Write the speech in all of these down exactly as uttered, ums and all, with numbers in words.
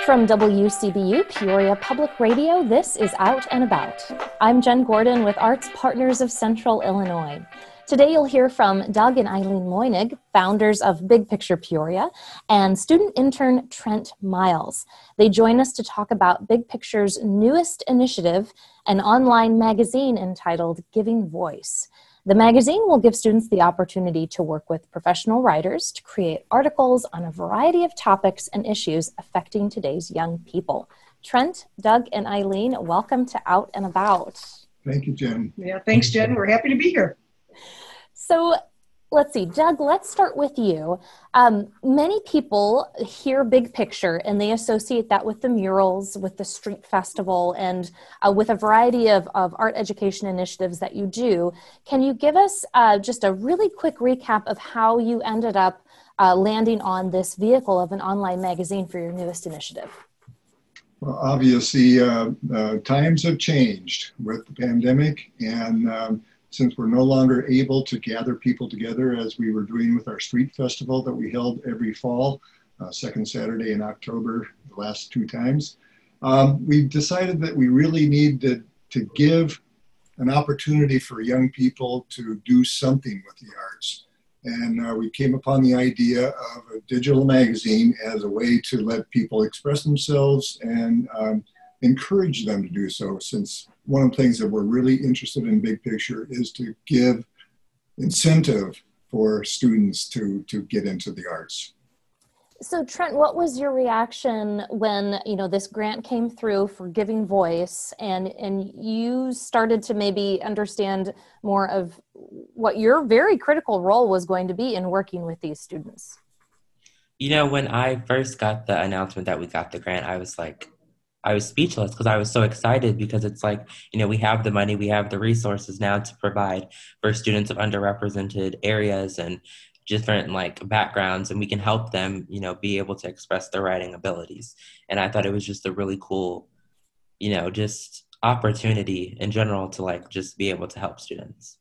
From W C B U Peoria Public Radio, this is Out and About. I'm Jen Gordon with Arts Partners of Central Illinois. Today you'll hear from Doug and Eileen Moynig, founders of Big Picture Peoria, and student intern Trent Miles. They join us to talk about Big Picture's newest initiative, an online magazine entitled Giving Voice. The magazine will give students the opportunity to work with professional writers to create articles on a variety of topics and issues affecting today's young people. Trent, Doug, and Eileen, welcome to Out and About. Thank you, Jen. Yeah, thanks, Jen. We're happy to be here. So let's see, Doug, let's start with you. Um, many people hear Big Picture and they associate that with the murals, with the street festival, and uh, with a variety of, of art education initiatives that you do. Can you give us uh, just a really quick recap of how you ended up uh, landing on this vehicle of an online magazine for your newest initiative? Well, obviously, uh, uh, times have changed with the pandemic, and um, since we're no longer able to gather people together as we were doing with our street festival that we held every fall, uh, second Saturday in October, the last two times, um, we decided that we really needed to give an opportunity for young people to do something with the arts. And uh, we came upon the idea of a digital magazine as a way to let people express themselves and um, encourage them to do so, since one of the things that we're really interested in Big Picture is to give incentive for students to, to get into the arts. So Trent, what was your reaction when, you know, this grant came through for Giving Voice and, and you started to maybe understand more of what your very critical role was going to be in working with these students? You know, when I first got the announcement that we got the grant, I was like, I was speechless because I was so excited because it's like, you know, we have the money, we have the resources now to provide for students of underrepresented areas and different like backgrounds, and we can help them, you know, be able to express their writing abilities. And I thought it was just a really cool, you know, just opportunity in general to like just be able to help students.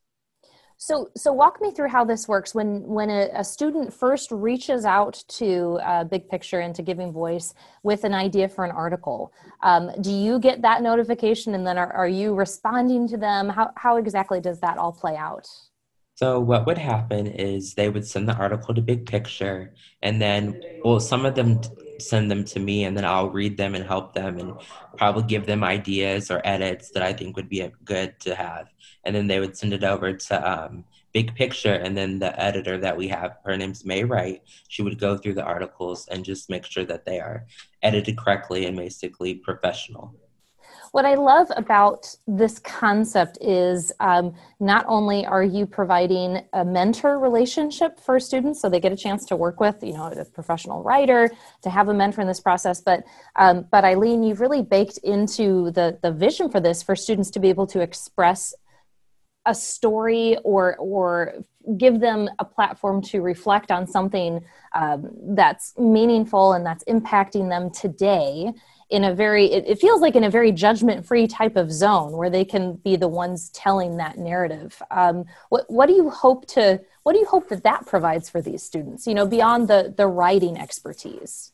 So, so walk me through how this works. When when a, a student first reaches out to uh, Big Picture and to Giving Voice with an idea for an article, um, do you get that notification and then are, are you responding to them? How how exactly does that all play out? So what would happen is they would send the article to Big Picture, and then, well, some of them send them to me, and then I'll read them and help them and probably give them ideas or edits that I think would be good to have. And then they would send it over to um, Big Picture, and then the editor that we have, her name's May Wright, she would go through the articles and just make sure that they are edited correctly and basically professional. What I love about this concept is um, not only are you providing a mentor relationship for students, so they get a chance to work with, you know, a professional writer, to have a mentor in this process, but um, but Eileen, you've really baked into the the vision for this for students to be able to express a story or or give them a platform to reflect on something um, that's meaningful and that's impacting them today in a very, it, it feels like in a very judgment-free type of zone where they can be the ones telling that narrative. Um, what what do you hope to, what do you hope that that provides for these students, you know, beyond the, the writing expertise?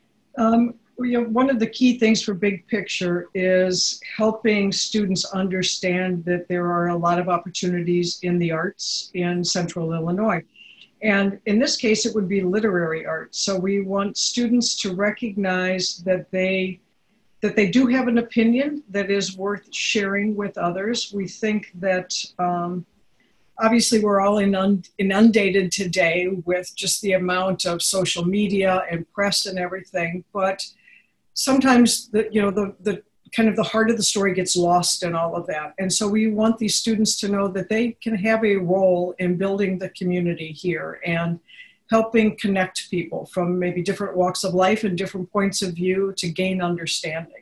Um, you know, one of the key things for Big Picture is helping students understand that there are a lot of opportunities in the arts in Central Illinois. And in this case, it would be literary arts. So we want students to recognize that they that they do have an opinion that is worth sharing with others. We think that um, obviously we're all inund- inundated today with just the amount of social media and press and everything, but sometimes the you know the the kind of the heart of the story gets lost in all of that. And so we want these students to know that they can have a role in building the community here and helping connect people from maybe different walks of life and different points of view to gain understanding.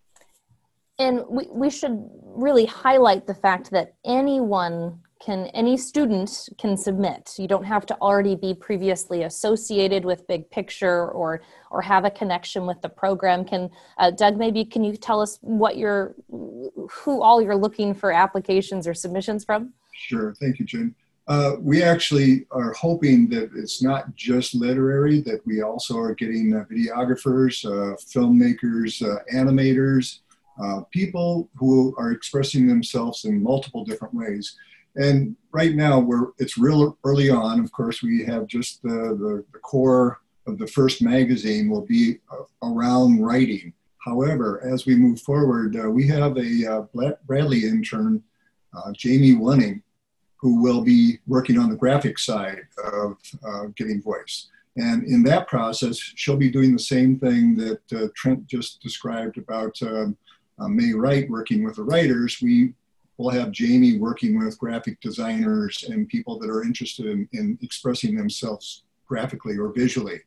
And we, we should really highlight the fact that anyone can, any student can submit. You don't have to already be previously associated with Big Picture or or have a connection with the program. Can uh, Doug, maybe can you tell us what you're, who all you're looking for applications or submissions from? Sure, thank you, Jen. Uh, we actually are hoping that it's not just literary, that we also are getting uh, videographers, uh, filmmakers, uh, animators, uh, people who are expressing themselves in multiple different ways. And right now, we're it's real early on. Of course, we have just the, the, the core of the first magazine will be uh, around writing. However, as we move forward, uh, we have a uh, Bradley intern, uh, Jamie Wunning, who will be working on the graphic side of uh, Giving Voice. And in that process, she'll be doing the same thing that uh, Trent just described about um, uh, May Wright working with the writers. We will have Jamie working with graphic designers and people that are interested in, in expressing themselves graphically or visually.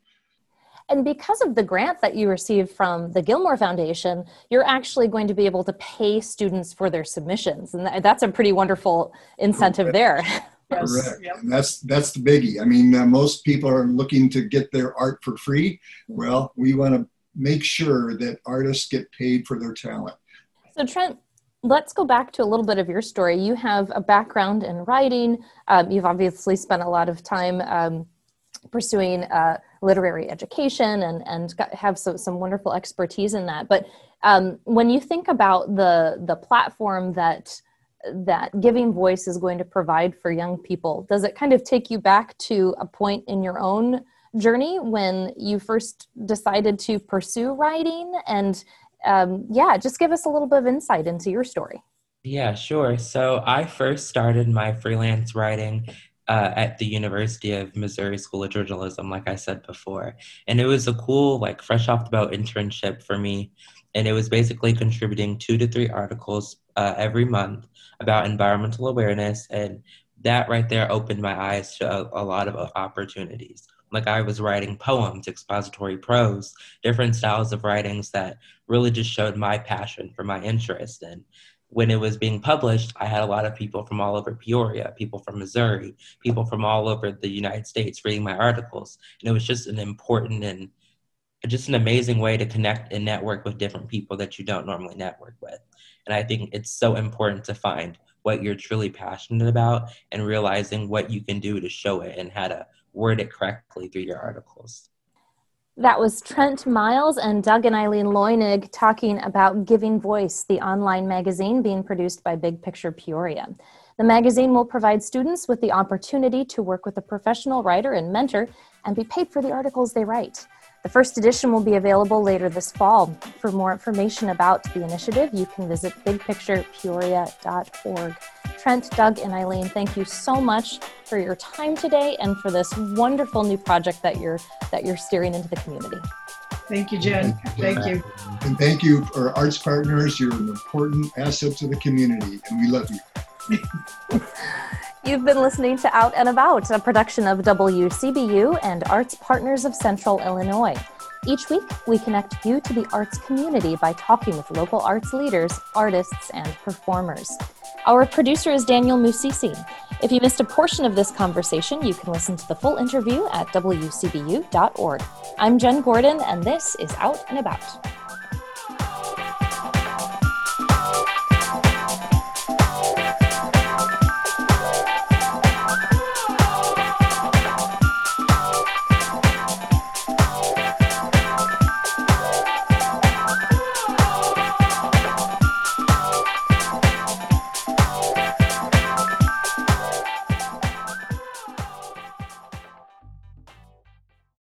And because of the grant that you received from the Gilmore Foundation, you're actually going to be able to pay students for their submissions. And that's a pretty wonderful incentive Correct. there. Yes. Correct. Yep. And that's, that's the biggie. I mean, uh, most people are looking to get their art for free. Well, we want to make sure that artists get paid for their talent. So Trent, let's go back to a little bit of your story. You have a background in writing. Um, you've obviously spent a lot of time um, pursuing uh, literary education and, and got, have some, some wonderful expertise in that. But um, when you think about the, the platform that, that Giving Voice is going to provide for young people, does it kind of take you back to a point in your own journey when you first decided to pursue writing? And um, yeah, just give us a little bit of insight into your story. Yeah, sure. So I first started my freelance writing Uh, at the University of Missouri School of Journalism, like I said before. And it was a cool, like fresh off the boat internship for me. And it was basically contributing two to three articles uh, every month about environmental awareness. And that right there opened my eyes to a, a lot of opportunities. Like I was writing poems, expository prose, different styles of writings that really just showed my passion for my interest. And when it was being published, I had a lot of people from all over Peoria, people from Missouri, people from all over the United States reading my articles. And it was just an important and just an amazing way to connect and network with different people that you don't normally network with. And I think it's so important to find what you're truly passionate about and realizing what you can do to show it and how to word it correctly through your articles. That was Trent Miles and Doug and Eileen Leunig talking about Giving Voice, the online magazine being produced by Big Picture Peoria. The magazine will provide students with the opportunity to work with a professional writer and mentor and be paid for the articles they write. The first edition will be available later this fall. For more information about the initiative, you can visit big picture peoria dot org. Trent, Doug, and Eileen, thank you so much for your time today and for this wonderful new project that you're that you're steering into the community. Thank you, Jen. Thank you. And thank you for Arts Partners. You're an important asset to the community, and we love you. You've been listening to Out and About, a production of W C B U and Arts Partners of Central Illinois. Each week, we connect you to the arts community by talking with local arts leaders, artists, and performers. Our producer is Daniel Musisi. If you missed a portion of this conversation, you can listen to the full interview at w c b u dot org. I'm Jen Gordon, and this is Out and About.